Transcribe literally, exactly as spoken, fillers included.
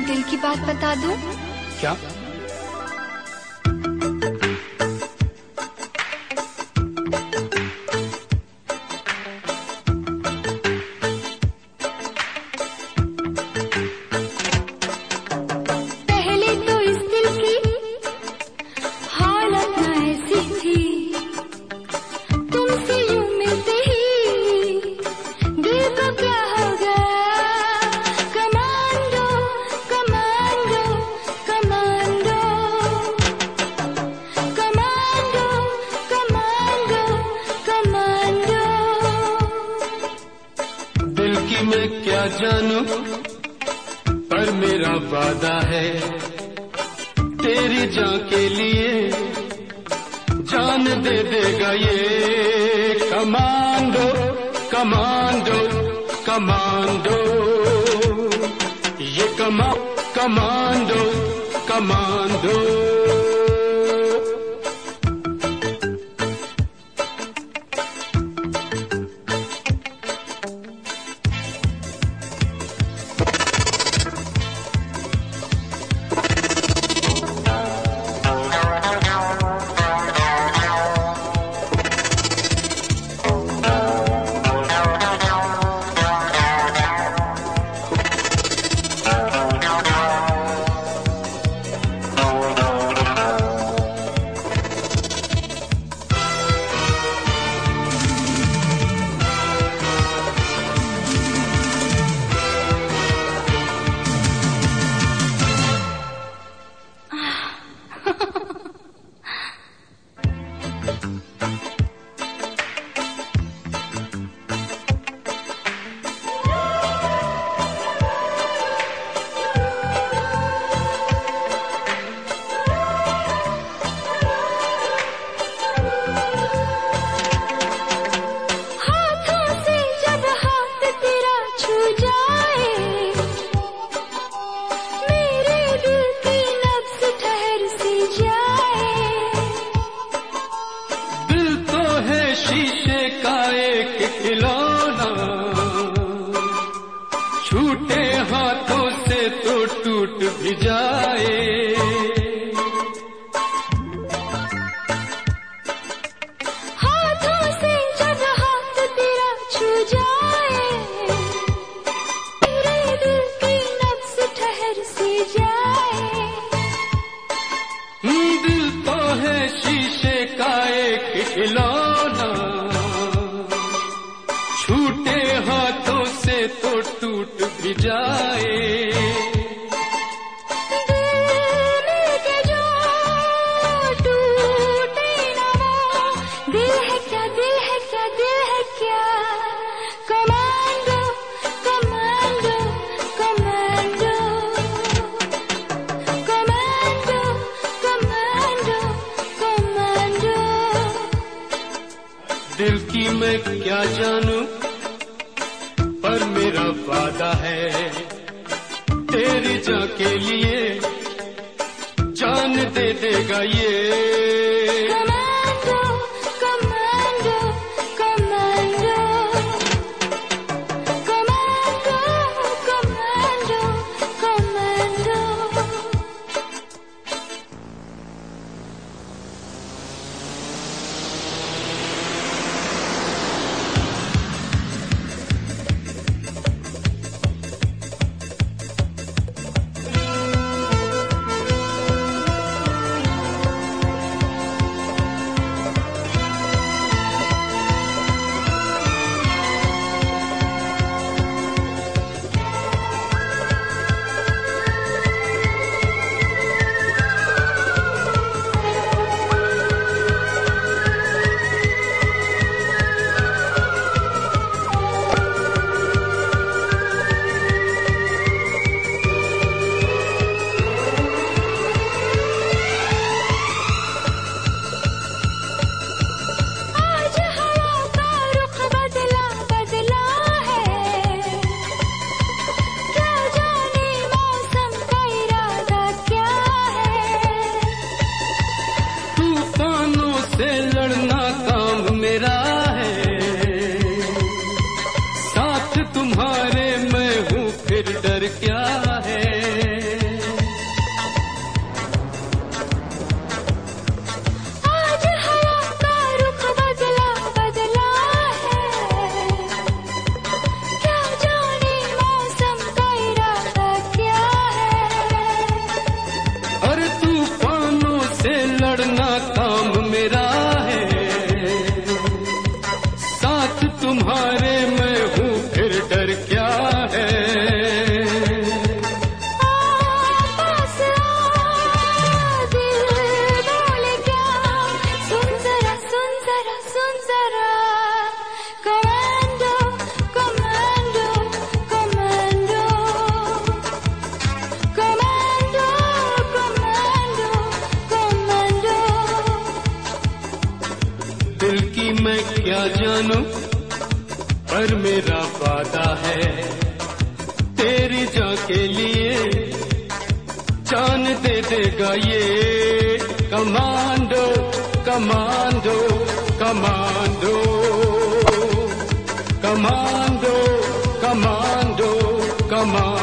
दिल की बात बता दूं? क्या? पहले तो इस दिल की हालत न ऐसी थी, तुमसे यूं मिलते ही दिल को क्या हो गया। Commando commando commando commando commando commando. दिल की मैं क्या जानूं, पर मेरा वादा है तेरी जान के लिए जान दे देगा ये। कमांडो कमांडो कमांडो, ये कमा कमांडो कमांडो। हाथों से जब हाथ तेरा छू जाए, मेरे दिल की नब्ज़ ठहर सी जाए। दिल तो है शीशे का एक खिलौना, छूटे हाथों से तो टूट भी जाए। हाथों से जब हाथ तेरा छू जाए, मेरे दिल की नब्ज़ ठहर सी जाए। दिल तो है शीशे का एक खिलौना, छूटे हाथों से तो टूट भी जाए। दिल के जो टूटे ना वो दिल है क्या, दिल है क्या, दिल है क्या। Commando commando commando commando commando commando. दिल की मैं क्या जानूं, पर मेरा वादा है तेरी जान के लिए जान दे देगा ये। Commando commando commando commando commando commando. अपना काम मेरा है, साथ तुम्हारे मैं हूँ, फिर डर क्या है। दिल की मैं क्या जानूं, पर मेरा वादा है, तेरी जान के लिए जान दे देगा ये commando commando commando commando commando commando.